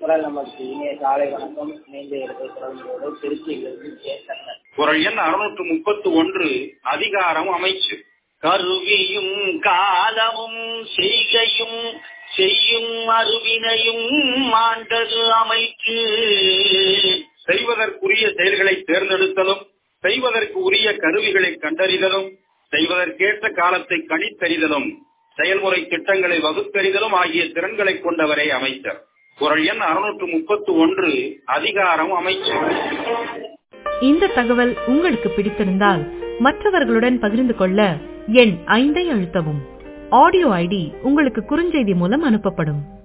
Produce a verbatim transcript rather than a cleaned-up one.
குரல் நமக்கு இனிய காலை வணக்கம். இணைந்து இருக்கிறோம் திருச்சியிலிருந்து கேட்டாங்க. குரல் எண் அறுநூற்று முப்பத்து ஒன்று. அதிகாரம் அமைச்சு. கருவியும் காலமும் செய்கையும் செய்யும் அருவினையும் மாண்டது அமைச்சு. செய்வதற்குரிய செயல்களை தேர்ந்தெடுத்தலும், செய்வதற்கு உரிய கருவிகளை கண்டறிதலும், செய்வதற்கேற்ற காலத்தை கணித்தறிதலும், செயல்முறை திட்டங்களை வகுத்தறிதலும் ஆகிய திறன்களை கொண்டவரே அமைச்சர். குரல் எண் அறுநூற்று முப்பத்து ஒன்று. அதிகாரம் அமைச்சு. இந்த தகவல் உங்களுக்கு பிடித்திருந்தால் மற்றவர்களுடன் பகிர்ந்து கொள்ள எண் ஐந்தை அழுத்தவும். ஆடியோ ஐடி உங்களுக்கு குறுஞ்செய்தி மூலம் அனுப்பப்படும்.